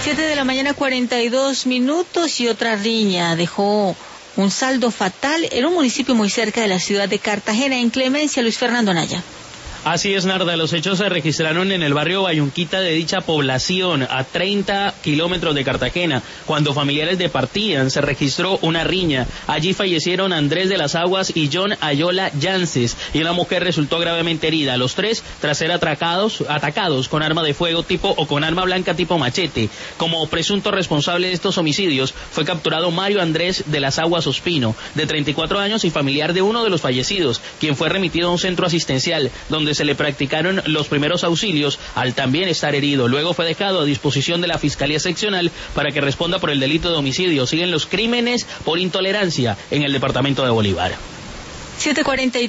7:42 a.m. y otra riña dejó un saldo fatal en un municipio muy cerca de la ciudad de Cartagena. En Clemencia, Luis Fernando Anaya. Así es, Narda, los hechos se registraron en el barrio Bayunquita de dicha población, a 30 kilómetros de Cartagena. Cuando familiares departían, se registró una riña. Allí fallecieron Andrés de las Aguas y John Ayola Yances, y una mujer resultó gravemente herida. Los tres, tras ser atacados con arma de fuego o con arma blanca tipo machete. Como presunto responsable de estos homicidios, fue capturado Mario Andrés de las Aguas Ospino, de 34 años y familiar de uno de los fallecidos, quien fue remitido a un centro asistencial, donde se le practicaron los primeros auxilios al también estar herido. Luego fue dejado a disposición de la Fiscalía Seccional para que responda por el delito de homicidio. Siguen los crímenes por intolerancia en el departamento de Bolívar. 7:43